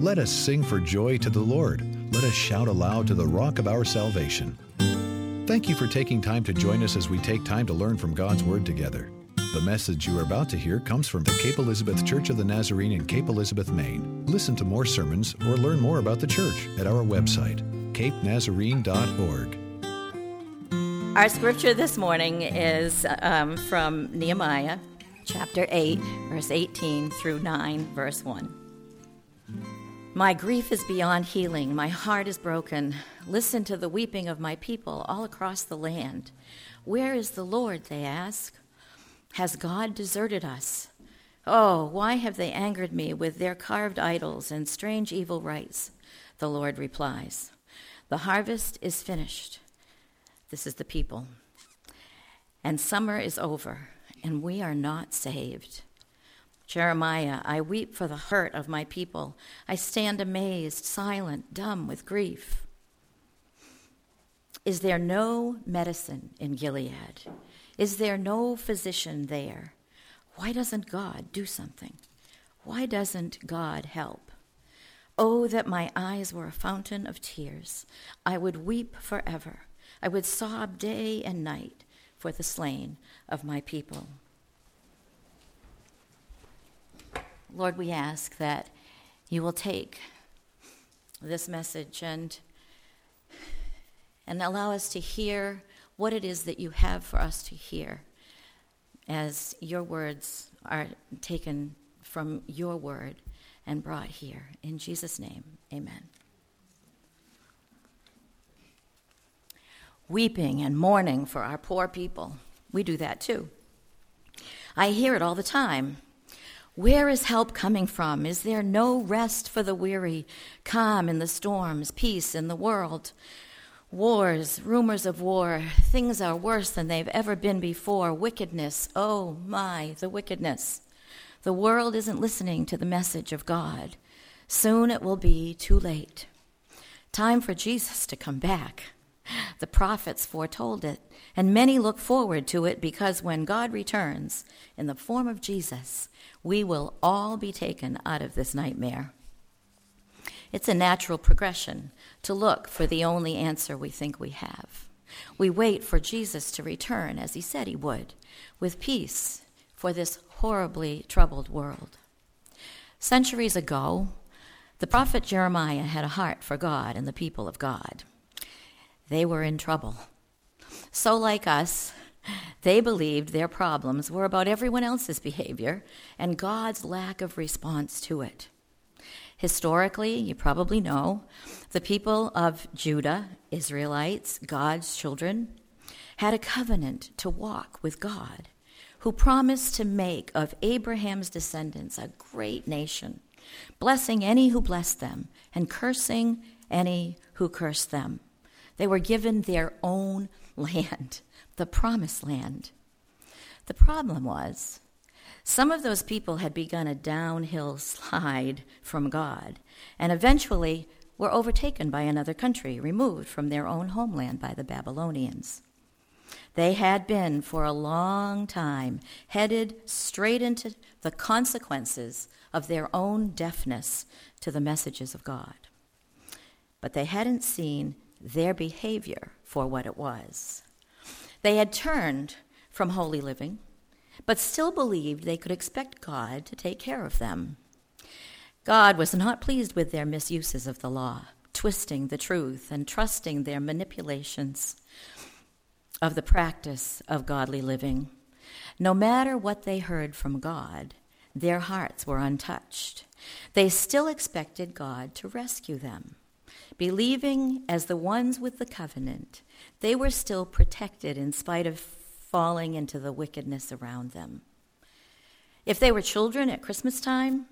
Let us sing for joy to the Lord. Let us shout aloud to the rock of our salvation. Thank you for taking time to join us as we take time to learn from God's Word together. The message you are about to hear comes from the Cape Elizabeth Church of the Nazarene in Cape Elizabeth, Maine. Listen to more sermons or learn more about the church at our website, capenazarene.org. Our scripture this morning is from Nehemiah, chapter 8, verse 18 through 9, verse 1. My grief is beyond healing. My heart is broken. Listen to the weeping of my people all across the land. Where is the Lord, they ask. Has God deserted us? Oh, why have they angered me with their carved idols and strange evil rites? The Lord replies, the harvest is finished. This is the people. And summer is over, and we are not saved. Jeremiah, I weep for the hurt of my people. I stand amazed, silent, dumb with grief. Is there no medicine in Gilead? Is there no physician there? Why doesn't God do something? Why doesn't God help? Oh, that my eyes were a fountain of tears. I would weep forever. I would sob day and night for the slain of my people. Lord, we ask that you will take this message and allow us to hear what it is that you have for us to hear as your words are taken from your word and brought here. In Jesus' name, amen. Weeping and mourning for our poor people. We do that too. I hear it all the time. Where is help coming from? Is there no rest for the weary? Calm in the storms, peace in the world. Wars, rumors of war, things are worse than they've ever been before. Wickedness, oh my, the wickedness. The world isn't listening to the message of God. Soon it will be too late. Time for Jesus to come back. The prophets foretold it, and many look forward to it because when God returns in the form of Jesus, we will all be taken out of this nightmare. It's a natural progression to look for the only answer we think we have. We wait for Jesus to return, as he said he would, with peace for this horribly troubled world. Centuries ago, the prophet Jeremiah had a heart for God and the people of God. They were in trouble. So like us, they believed their problems were about everyone else's behavior and God's lack of response to it. Historically, you probably know, the people of Judah, Israelites, God's children, had a covenant to walk with God, who promised to make of Abraham's descendants a great nation, blessing any who blessed them and cursing any who cursed them. They were given their own land, the promised land. The problem was, some of those people had begun a downhill slide from God and eventually were overtaken by another country, removed from their own homeland by the Babylonians. They had been, for a long time, headed straight into the consequences of their own deafness to the messages of God. But they hadn't seen their behavior for what it was. They had turned from holy living, but still believed they could expect God to take care of them. God was not pleased with their misuses of the law, twisting the truth and trusting their manipulations of the practice of godly living. No matter what they heard from God, their hearts were untouched. They still expected God to rescue them. Believing as the ones with the covenant, they were still protected in spite of falling into the wickedness around them. If they were children at Christmas time,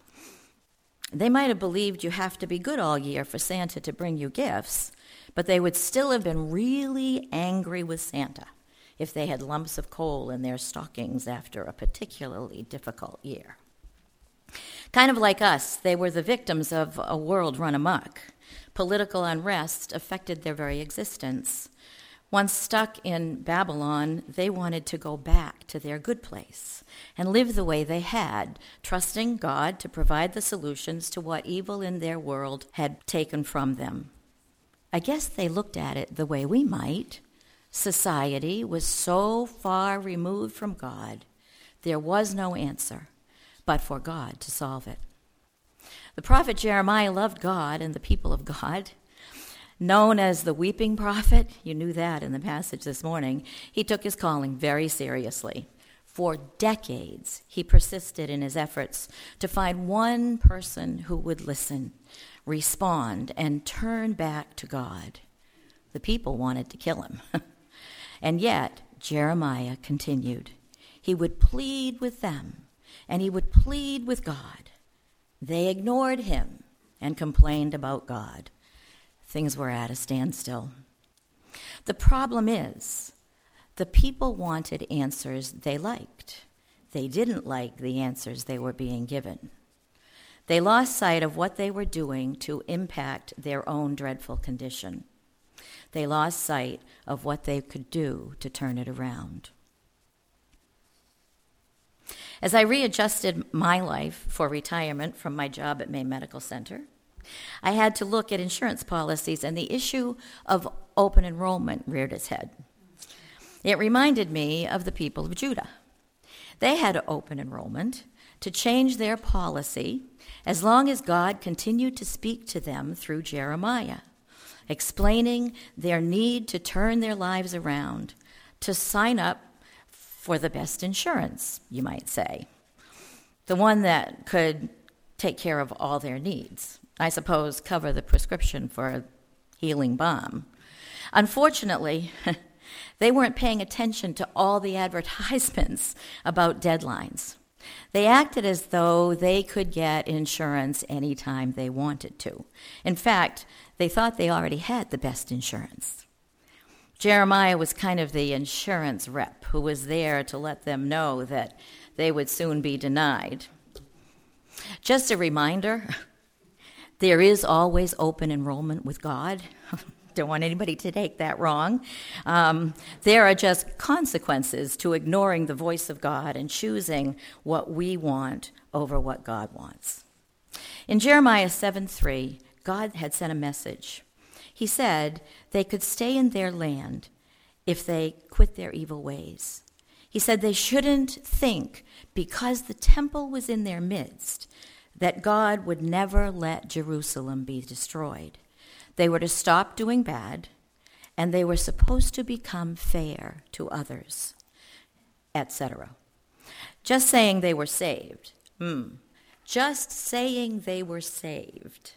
they might have believed you have to be good all year for Santa to bring you gifts, but they would still have been really angry with Santa if they had lumps of coal in their stockings after a particularly difficult year. Kind of like us, they were the victims of a world run amok. Political unrest affected their very existence. Once stuck in Babylon, they wanted to go back to their good place and live the way they had, trusting God to provide the solutions to what evil in their world had taken from them. I guess they looked at it the way we might. Society was so far removed from God, there was no answer but for God to solve it. The prophet Jeremiah loved God and the people of God. Known as the weeping prophet, you knew that in the passage this morning, he took his calling very seriously. For decades, he persisted in his efforts to find one person who would listen, respond, and turn back to God. The people wanted to kill him. And yet, Jeremiah continued. He would plead with them, and he would plead with God. They ignored him and complained about God. Things were at a standstill. The problem is, the people wanted answers they liked. They didn't like the answers they were being given. They lost sight of what they were doing to impact their own dreadful condition. They lost sight of what they could do to turn it around. As I readjusted my life for retirement from my job at Maine Medical Center, I had to look at insurance policies, and the issue of open enrollment reared its head. It reminded me of the people of Judah. They had open enrollment to change their policy as long as God continued to speak to them through Jeremiah, explaining their need to turn their lives around, to sign up for the best insurance, you might say, the one that could take care of all their needs. I suppose cover the prescription for a healing balm. Unfortunately, they weren't paying attention to all the advertisements about deadlines. They acted as though they could get insurance anytime they wanted to. In fact, they thought they already had the best insurance. Jeremiah was kind of the insurance rep who was there to let them know that they would soon be denied. Just a reminder, there is always open enrollment with God. Don't want anybody to take that wrong. There are just consequences to ignoring the voice of God and choosing what we want over what God wants. In Jeremiah 7:3, God had sent a message. He said they could stay in their land if they quit their evil ways. He said they shouldn't think, because the temple was in their midst, that God would never let Jerusalem be destroyed. They were to stop doing bad, and they were supposed to become fair to others, etc. Just saying they were saved, just saying they were saved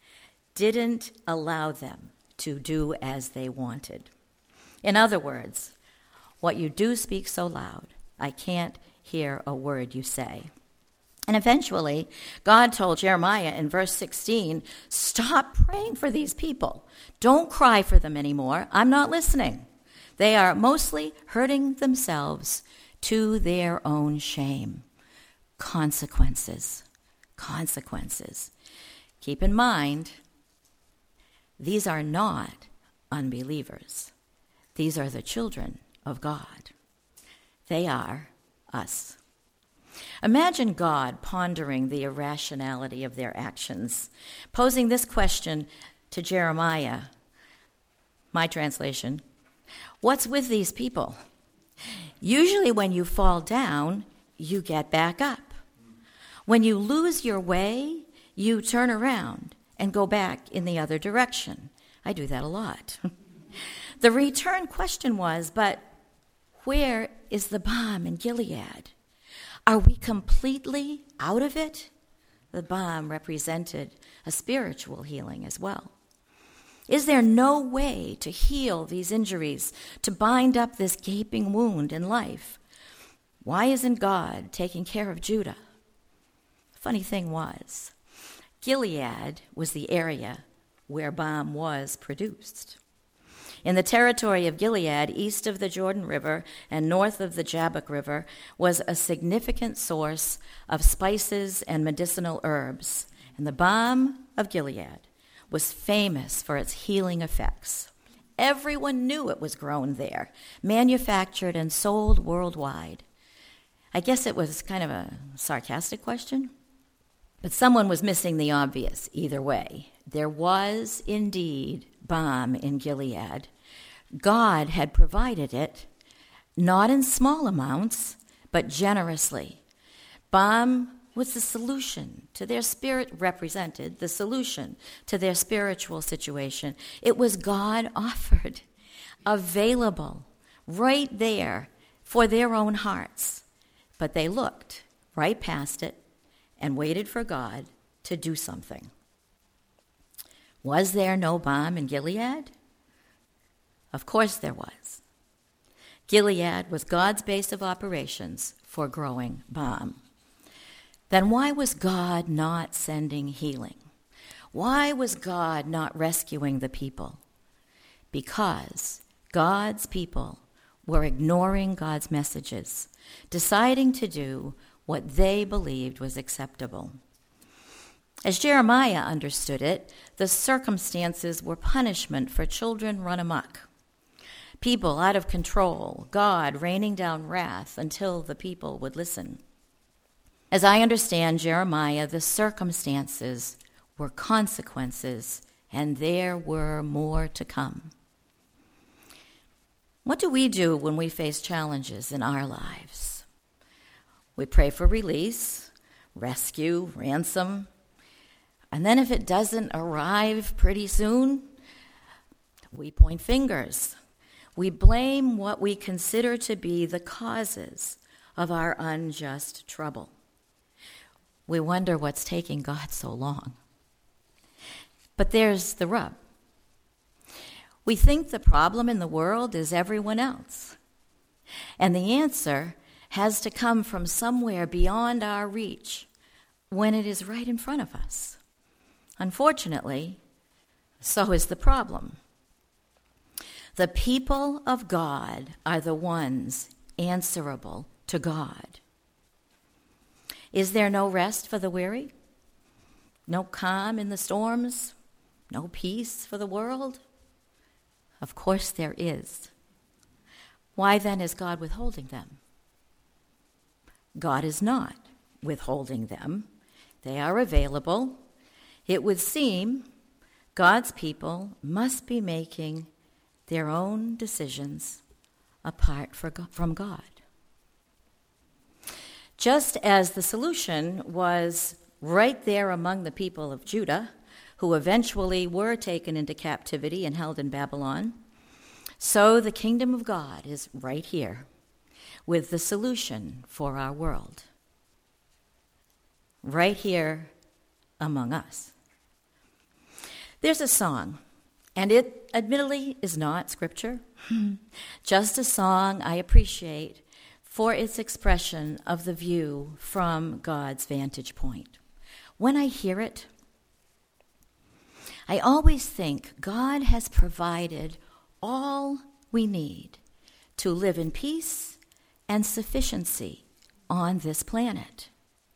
didn't allow them to do as they wanted. In other words, what you do speak so loud, I can't hear a word you say. And eventually, God told Jeremiah in verse 16, stop praying for these people. Don't cry for them anymore. I'm not listening. They are mostly hurting themselves to their own shame. Consequences. Keep in mind, these are not unbelievers. These are the children of God. They are us. Imagine God pondering the irrationality of their actions, posing this question to Jeremiah. My translation, what's with these people? Usually when you fall down, you get back up. When you lose your way, you turn around and go back in the other direction. I do that a lot. The return question was, but where is the balm in Gilead? Are we completely out of it? The balm represented a spiritual healing as well. Is there no way to heal these injuries, to bind up this gaping wound in life? Why isn't God taking care of Judah? The funny thing was, Gilead was the area where balm was produced. In the territory of Gilead, east of the Jordan River and north of the Jabbok River, was a significant source of spices and medicinal herbs, and the balm of Gilead was famous for its healing effects. Everyone knew it was grown there, manufactured and sold worldwide. I guess it was kind of a sarcastic question, but someone was missing the obvious either way. There was indeed balm in Gilead. God had provided it, not in small amounts, but generously. Balm was the solution to their spirit, represented the solution to their spiritual situation. It was God offered, available, right there for their own hearts. But they looked right past it and waited for God to do something. Was there no balm in Gilead? Of course there was. Gilead was God's base of operations for growing balm. Then why was God not sending healing? Why was God not rescuing the people? Because God's people were ignoring God's messages, deciding to do what they believed was acceptable. As Jeremiah understood it, the circumstances were punishment for children run amok. People out of control, God raining down wrath until the people would listen. As I understand Jeremiah, the circumstances were consequences, and there were more to come. What do we do when we face challenges in our lives? We pray for release, rescue, ransom, and then if it doesn't arrive pretty soon, we point fingers. We blame what we consider to be the causes of our unjust trouble. We wonder what's taking God so long. But there's the rub. We think the problem in the world is everyone else. And the answer has to come from somewhere beyond our reach when it is right in front of us. Unfortunately, so is the problem. The people of God are the ones answerable to God. Is there no rest for the weary? No calm in the storms? No peace for the world? Of course there is. Why then is God withholding them? God is not withholding them. They are available. It would seem God's people must be making their own decisions apart from God. Just as the solution was right there among the people of Judah, who eventually were taken into captivity and held in Babylon, so the kingdom of God is right here with the solution for our world. Right here among us. There's a song, and it admittedly is not scripture, just a song I appreciate for its expression of the view from God's vantage point. When I hear it, I always think God has provided all we need to live in peace and sufficiency on this planet.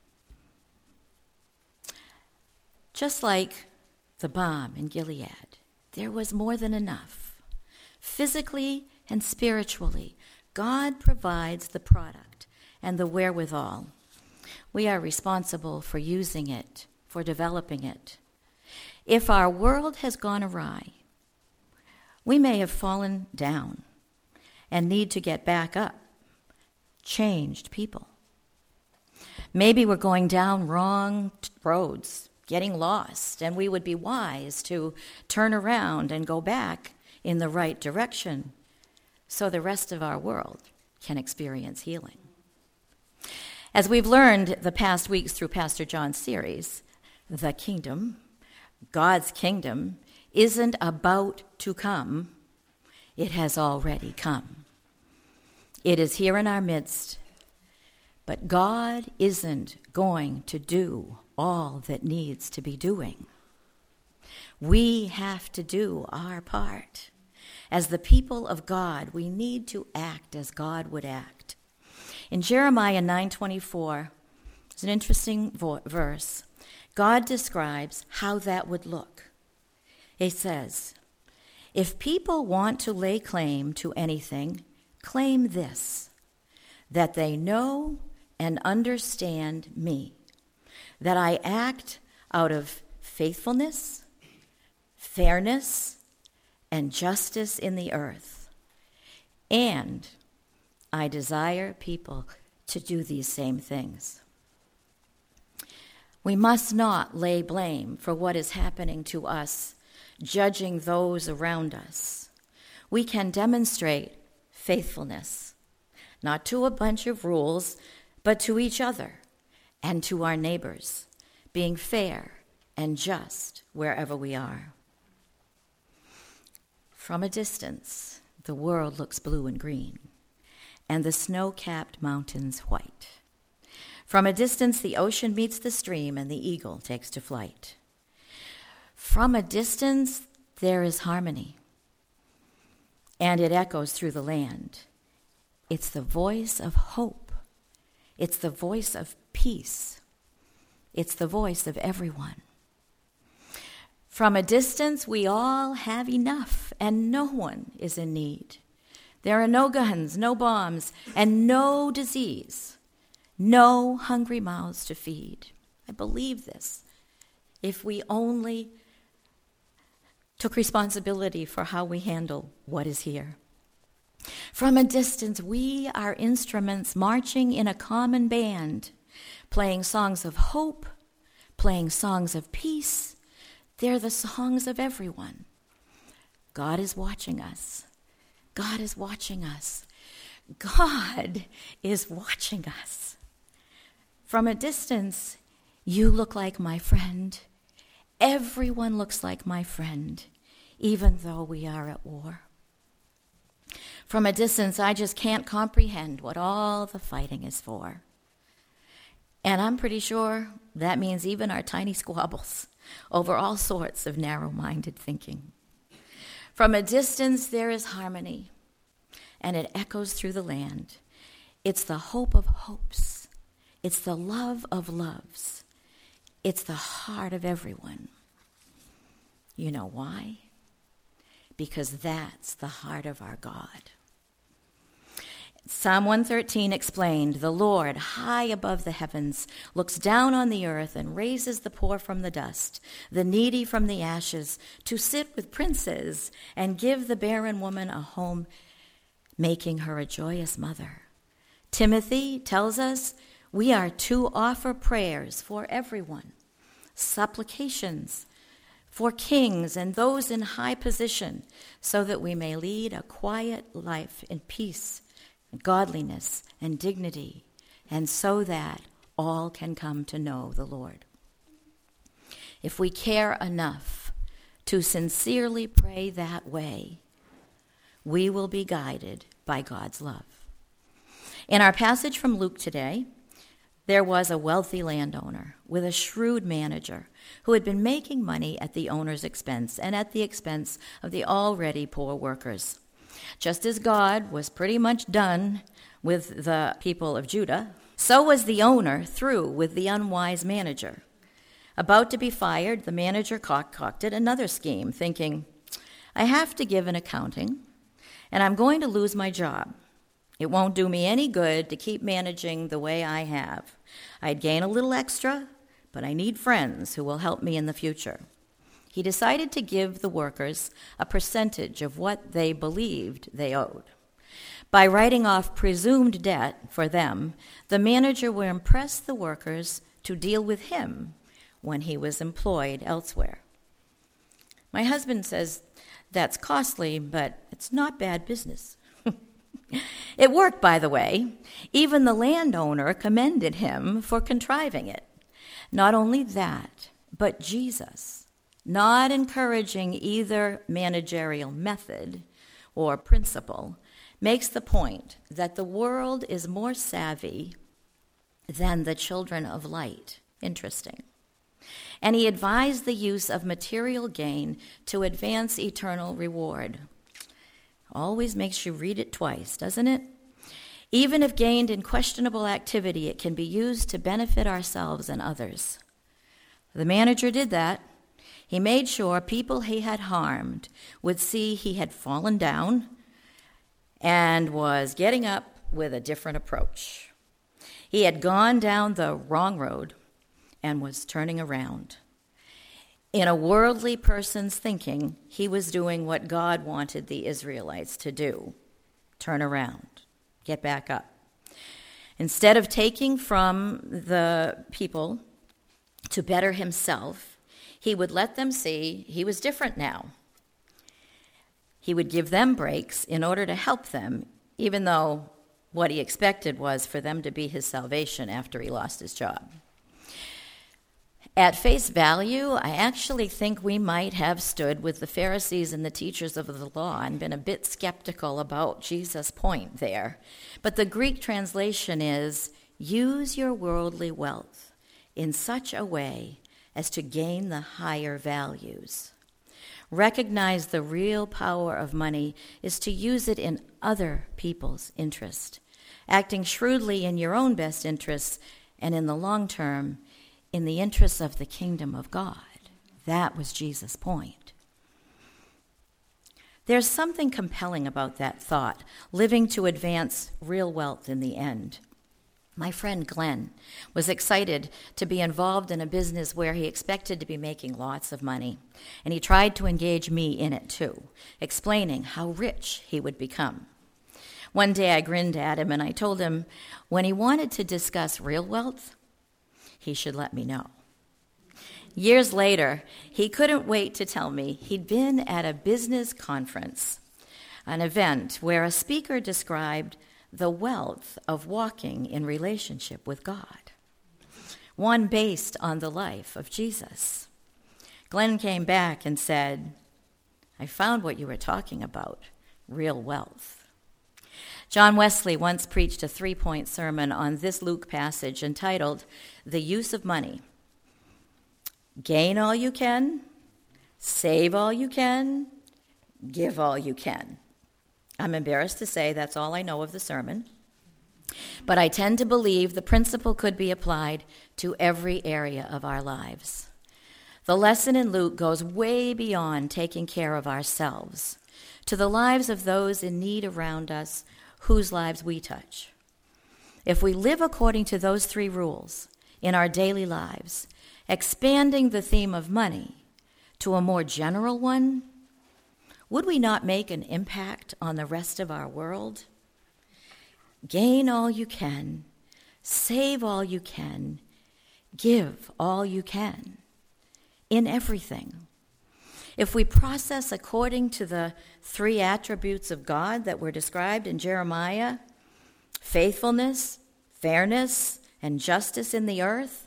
Just like the balm in Gilead, there was more than enough. Physically and spiritually, God provides the product and the wherewithal. We are responsible for using it, for developing it. If our world has gone awry, we may have fallen down and need to get back up, changed people. Maybe we're going down wrong roads, getting lost, and we would be wise to turn around and go back in the right direction so the rest of our world can experience healing. As we've learned the past weeks through Pastor John's series, the kingdom, God's kingdom, isn't about to come. It has already come. It is here in our midst, but God isn't going to do all that needs to be doing. We have to do our part. As the people of God, we need to act as God would act. In Jeremiah 9:24, it's an interesting verse. God describes how that would look. It says, If people want to lay claim to anything, claim this, that they know and understand me, that I act out of faithfulness, fairness, and justice in the earth. And I desire people to do these same things. We must not lay blame for what is happening to us, judging those around us. We can demonstrate faithfulness, not to a bunch of rules, but to each other and to our neighbors, being fair and just wherever we are. From a distance, the world looks blue and green, and the snow-capped mountains white. From a distance, the ocean meets the stream, and the eagle takes to flight. From a distance, there is harmony, and it echoes through the land. It's the voice of hope. It's the voice of peace. It's the voice of everyone. From a distance, we all have enough, and no one is in need. There are no guns, no bombs, and no disease, no hungry mouths to feed. I believe this. If we only took responsibility for how we handle what is here. From a distance, we are instruments marching in a common band, playing songs of hope, playing songs of peace. They're the songs of everyone. God is watching us. God is watching us. God is watching us. From a distance, you look like my friend. Everyone looks like my friend, even though we are at war. From a distance, I just can't comprehend what all the fighting is for. And I'm pretty sure that means even our tiny squabbles over all sorts of narrow-minded thinking. From a distance, there is harmony, and it echoes through the land. It's the hope of hopes. It's the love of loves. It's the heart of everyone. You know why? Because that's the heart of our God. Psalm 113 explained, "The Lord, high above the heavens, looks down on the earth and raises the poor from the dust, the needy from the ashes, to sit with princes and give the barren woman a home, making her a joyous mother." Timothy tells us we are to offer prayers for everyone, supplications for kings and those in high position, so that we may lead a quiet life in peace, godliness, and dignity, and so that all can come to know the Lord. If we care enough to sincerely pray that way, we will be guided by God's love. In our passage from Luke today, there was a wealthy landowner with a shrewd manager who had been making money at the owner's expense and at the expense of the already poor workers. Just as God was pretty much done with the people of Judah, so was the owner through with the unwise manager. About to be fired, the manager concocted another scheme, thinking, I have to give an accounting, and I'm going to lose my job. It won't do me any good to keep managing the way I have. I'd gain a little extra, but I need friends who will help me in the future. He decided to give the workers a percentage of what they believed they owed. By writing off presumed debt for them, the manager would impress the workers to deal with him when he was employed elsewhere. My husband says that's costly, but it's not bad business. It worked, by the way. Even the landowner commended him for contriving it. Not only that, but Jesus, not encouraging either managerial method or principle, makes the point that the world is more savvy than the children of light. Interesting. And he advised the use of material gain to advance eternal reward. Always makes you read it twice, doesn't it? Even if gained in questionable activity, it can be used to benefit ourselves and others. The manager did that. He made sure people he had harmed would see he had fallen down and was getting up with a different approach. He had gone down the wrong road and was turning around. In a worldly person's thinking, he was doing what God wanted the Israelites to do: turn around, get back up. Instead of taking from the people to better himself, he would let them see he was different now. He would give them breaks in order to help them, even though what he expected was for them to be his salvation after he lost his job. At face value, I actually think we might have stood with the Pharisees and the teachers of the law and been a bit skeptical about Jesus' point there. But the Greek translation is, use your worldly wealth in such a way as to gain the higher values. Recognize the real power of money is to use it in other people's interest, acting shrewdly in your own best interests and in the long term, in the interests of the kingdom of God. That was Jesus' point. There's something compelling about that thought, living to advance real wealth in the end. My friend Glenn was excited to be involved in a business where he expected to be making lots of money, and he tried to engage me in it too, explaining how rich he would become. One day I grinned at him and I told him when he wanted to discuss real wealth, he should let me know. Years later, he couldn't wait to tell me he'd been at a business conference, an event where a speaker described the wealth of walking in relationship with God, one based on the life of Jesus. Glenn came back and said, I found what you were talking about, real wealth. John Wesley once preached a 3-point sermon on this Luke passage entitled, The Use of Money. Gain all you can, save all you can, give all you can. I'm embarrassed to say that's all I know of the sermon, but I tend to believe the principle could be applied to every area of our lives. The lesson in Luke goes way beyond taking care of ourselves to the lives of those in need around us whose lives we touch. If we live according to those 3 rules in our daily lives, expanding the theme of money to a more general one, would we not make an impact on the rest of our world? Gain all you can, save all you can, give all you can, in everything. If we process according to the 3 attributes of God that were described in Jeremiah, faithfulness, fairness, and justice in the earth,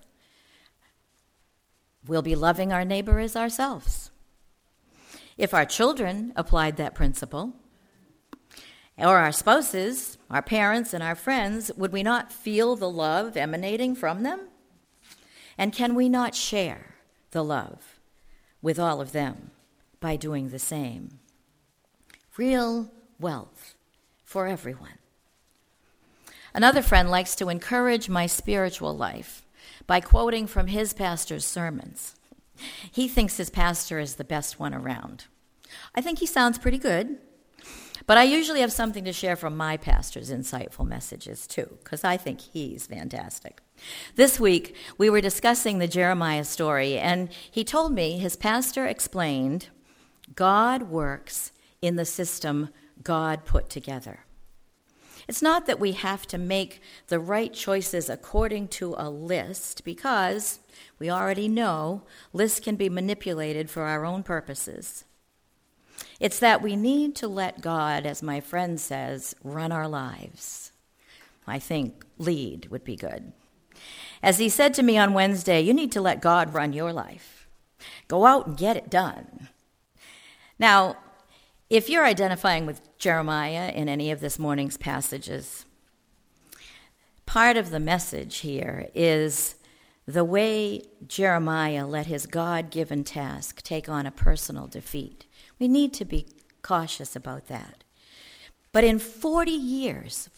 we'll be loving our neighbor as ourselves. If our children applied that principle, or our spouses, our parents, and our friends, would we not feel the love emanating from them? And can we not share the love with all of them by doing the same? Real wealth for everyone. Another friend likes to encourage my spiritual life by quoting from his pastor's sermons. He thinks his pastor is the best one around. I think he sounds pretty good, but I usually have something to share from my pastor's insightful messages too, because I think he's fantastic. This week, we were discussing the Jeremiah story, and he told me his pastor explained God works in the system God put together. It's not that we have to make the right choices according to a list, because we already know lists can be manipulated for our own purposes. It's that we need to let God, as my friend says, run our lives. I think lead would be good. As he said to me on Wednesday, you need to let God run your life. Go out and get it done. Now, if you're identifying with Jeremiah in any of this morning's passages, part of the message here is the way Jeremiah let his God-given task take on a personal defeat. We need to be cautious about that. But in 40 years,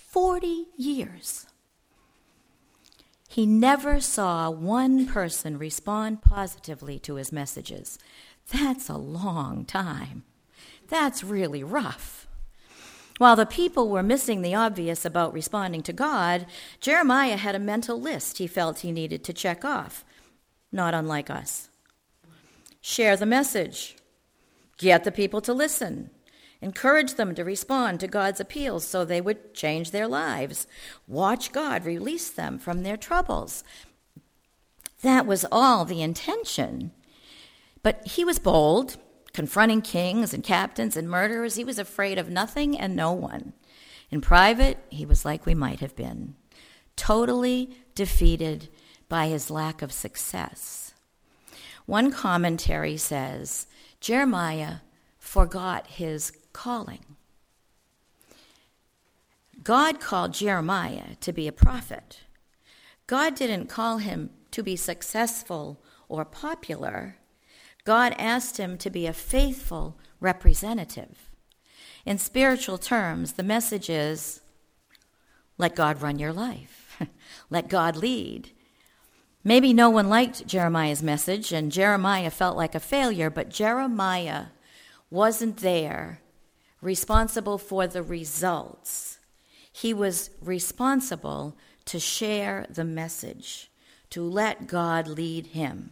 he never saw one person respond positively to his messages. That's a long time. That's really rough. While the people were missing the obvious about responding to God, Jeremiah had a mental list he felt he needed to check off, not unlike us. Share the message. Get the people to listen. Encourage them to respond to God's appeals so they would change their lives. Watch God release them from their troubles. That was all the intention. But he was bold, confronting kings and captains and murderers. He was afraid of nothing and no one. In private, he was like we might have been, totally defeated by his lack of success. One commentary says, Jeremiah forgot his calling. God called Jeremiah to be a prophet. God didn't call him to be successful or popular. God asked him to be a faithful representative. In spiritual terms, the message is, let God run your life. Let God lead. Maybe no one liked Jeremiah's message, and Jeremiah felt like a failure, but Jeremiah wasn't there responsible for the results. He was responsible to share the message, to let God lead him.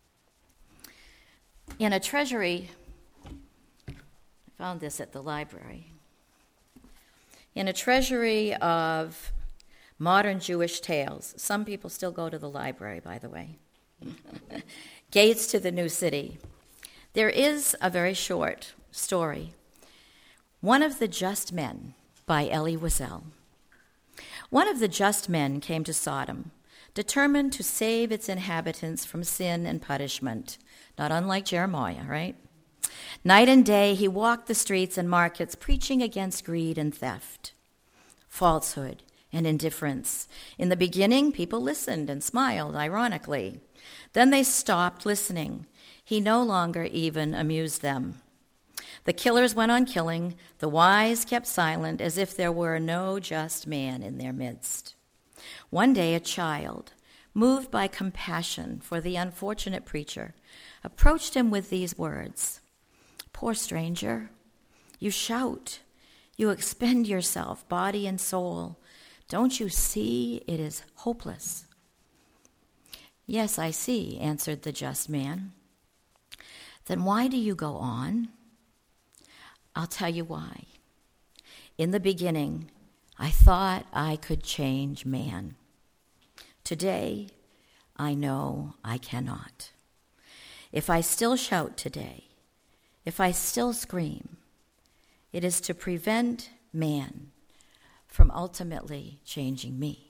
In a treasury, I found this at the library, in a treasury of modern Jewish tales. Some people still go to the library, by the way. Gates to the New City. There is a very short story, One of the Just Men, by Elie Wiesel. One of the just men came to Sodom, determined to save its inhabitants from sin and punishment, not unlike Jeremiah, right? Night and day he walked the streets and markets preaching against greed and theft, falsehood and indifference. In the beginning, people listened and smiled ironically. Then they stopped listening. He no longer even amused them. The killers went on killing. The wise kept silent as if there were no just man in their midst. One day a child, moved by compassion for the unfortunate preacher, approached him with these words, "Poor stranger, you shout, you expend yourself, body and soul. Don't you see it is hopeless?" "Yes, I see," answered the just man. "Then why do you go on?" "I'll tell you why. In the beginning, I thought I could change man. Today, I know I cannot. If I still shout today, if I still scream, it is to prevent man from ultimately changing me."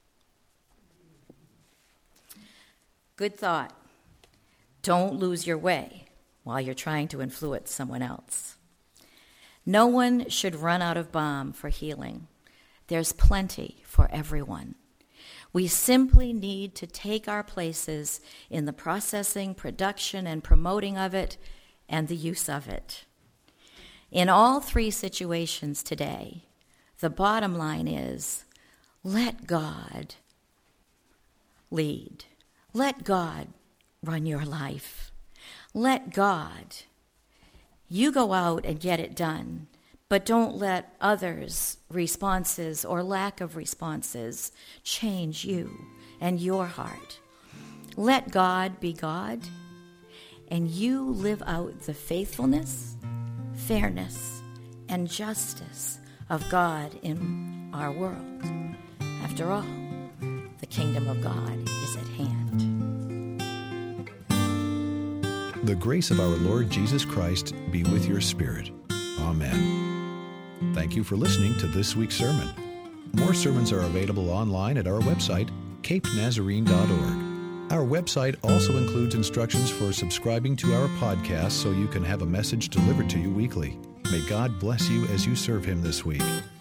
Good thought. Don't lose your way while you're trying to influence someone else. No one should run out of balm for healing. There's plenty for everyone. We simply need to take our places in the processing, production, and promoting of it, and the use of it. In all three situations today, the bottom line is, let God lead. Let God run your life. Let God. You go out and get it done, but don't let others' responses or lack of responses change you and your heart. Let God be God, and you live out the faithfulness, fairness, and justice of God in our world. After all, the kingdom of God is at hand. The grace of our Lord Jesus Christ be with your spirit. Amen. Thank you for listening to this week's sermon. More sermons are available online at our website, capenazarene.org. Our website also includes instructions for subscribing to our podcast so you can have a message delivered to you weekly. May God bless you as you serve Him this week.